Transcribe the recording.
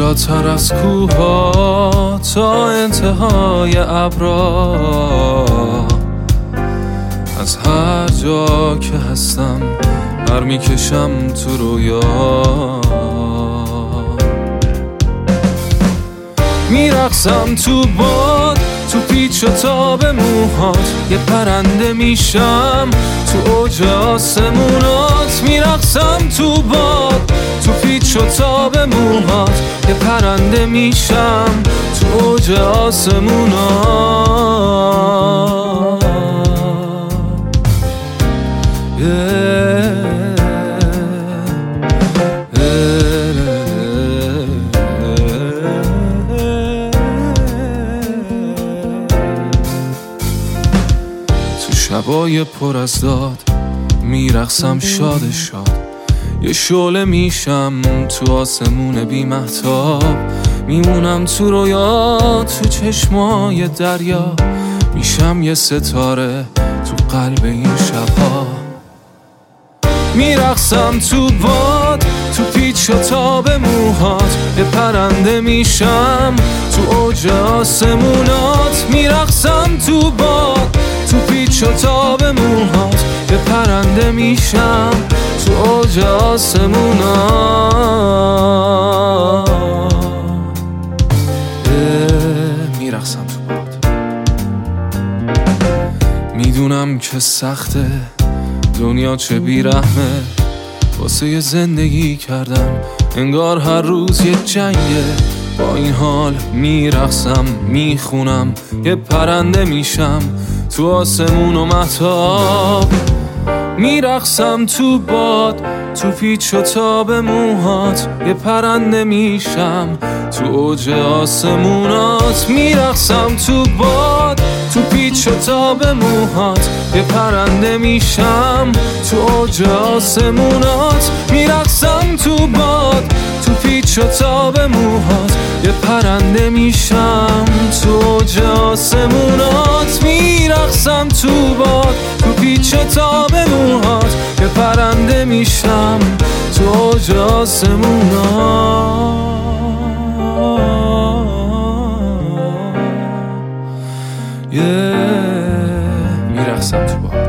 بالاتر از کوها تا انتهای ابرا، از هر جا که هستم پر میکشم تو رویا، میرقصم تو باد، تو پیچ و تاب موهات، یه پرنده میشم تو اوج آسمونات. میرقصم تو باد، تو پیچ و تاب موهات، یه پرنده میشم تو اوج آسمونات. تو شبای پر از داد میرقصم شاد شاد، یه شعله میشم تو آسمون بی مهتاب. میمونم تو رویا، تو چشمای دریا، میشم یه ستاره تو قلب این شبها. میرقصم تو باد، تو پیچ و تاب موهات، یه پرنده میشم تو اوج آسمونات. میرقصم تو باد، تو پیچ و تاب موهات، یه پرنده میشم تو اوج آسمونات. میرقصم تو باد، میدونم که سخته دنیا چه بیرحمه، واسه یه زندگی کردم انگار هر روز یه جنگه. با این حال میرقصم میخونم، یه پرنده میشم تو آسمون و مهتاب. میرقصم تو باد، تو پیچ و تاب موهات، یه پرنده میشم تو اوج آسمونات. میرقصم تو باد، تو پیچ و تاب موهات، یه پرنده میشم تو اوج آسمونات. میرقصم تو باد، تو پیچ و تاب موهات، یه پرنده میشم تو اوج آسمونات. میرقصم تو باد، تو پیچ و تاب موهات، یه پرنده میشم تو اوج آسمونات. میرقصم تو باد.